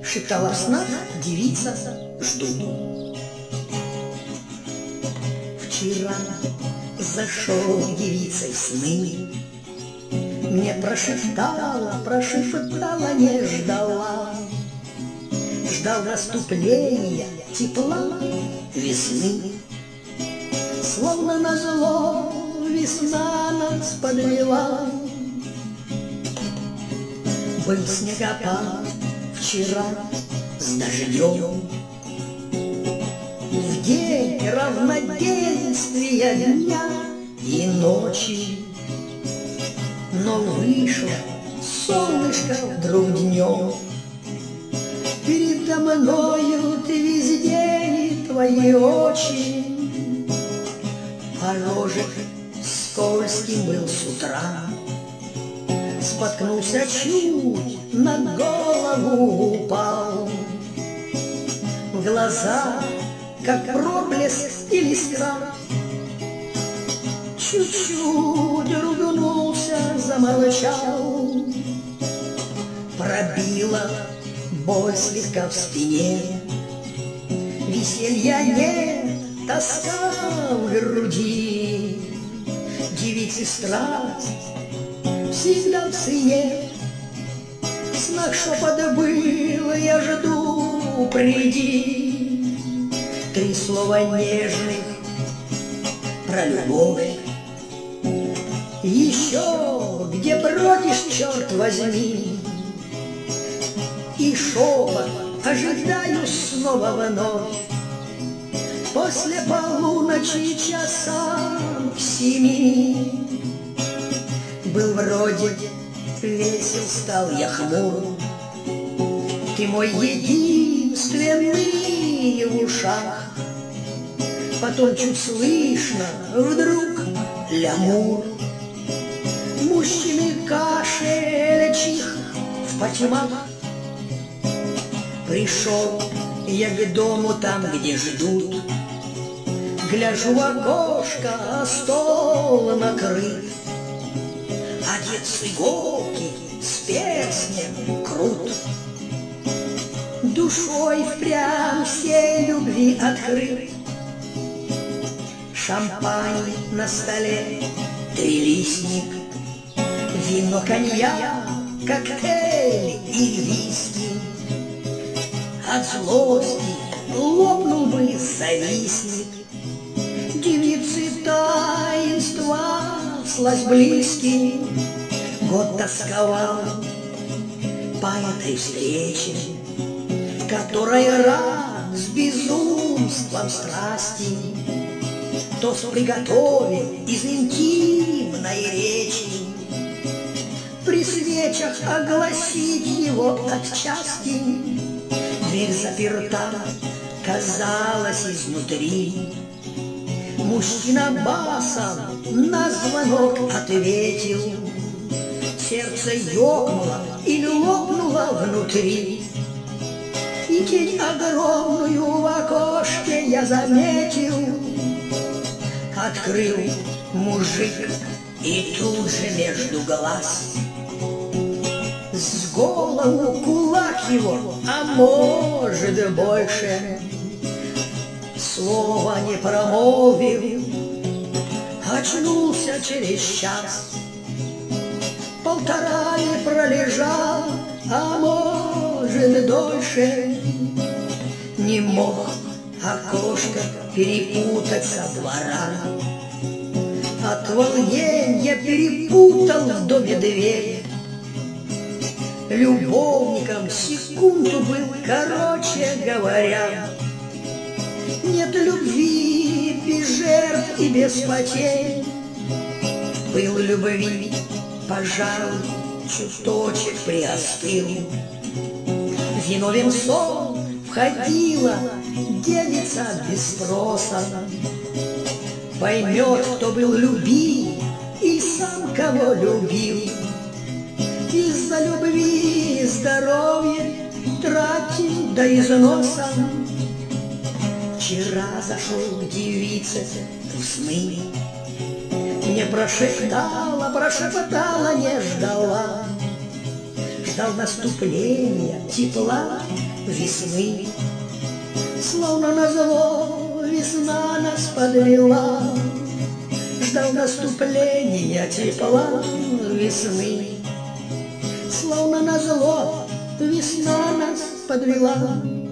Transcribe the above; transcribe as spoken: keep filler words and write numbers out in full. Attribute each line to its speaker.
Speaker 1: шептала в снах девица, жду. Вчера зашел девицей в сны, мне прошептала, прошептала, не ждала. Ждал наступления тепла весны. Словно назло весна нас подвела. Был снегопад вчера с дождем, в день равноденствия дня и ночи. Но вышло солнышко вдруг днем. Передо мною ты везде и твои очи. Порожек скользким был с утра, споткнулся чуть, на голову упал. Глаза, как проблеск или искра, чуть-чуть ругнулся, замолчал. Пробила боль слегка в спине, веселья нет, тоска в груди. Девицы страсть всегда в цене. В снах шепот был, я жду, приди. Три слова нежных про любовь. Еще где бродишь, черт возьми. И шепот ожидаю снова вновь. После полуночи часам к семи. Был вроде весел, стал я хмур. Ты мой единственный в ушах. Потом чуть слышно вдруг лямур. Мужчины кашель чих в потьмах. Пришел я к дому там, где ждут. Гляжу в окошко, а стол накрыт. Одет с иголки, с перстнем крут. Душой впрямь всей любви открыт. Шампань на столе, трилистник, вино, коньяк, коктейль и виски. От злости лопнул бы завистник. Девицы таинства слазь близкий. Год тосковал по этой встрече, которая раз с безумством страсти тост приготовил из интимной речи. При свечах огласить его отчасти. Дверь заперта, казалось, изнутри. Мужчина басом на звонок ответил. Сердце ёкнуло и лопнуло внутри. И тень огромную в окошке я заметил. Открыл мужик, и тут же между глаз с голову кулак его, а может больше. Слова не промолвил, очнулся через час. Полтора и пролежал, а может дольше. Не мог окошко перепутать со двора. От волнения перепутал в доме дверь. Любовником секунду был, короче говоря. Нет любви без жертв и без потерь. Был любви, пожалуй, чуточек приостыл. Вино венцом входила девица без спроса. Поймет, кто был любим и сам кого любил. Из-за любви здоровье тратил до износа. Вчера зашел к девице в сны. Мне прошептала, прошептала, не ждала. Ждал наступления тепла весны. Словно назло весна нас подвела, ждал наступления тепла весны. Словно назло весна нас подвела,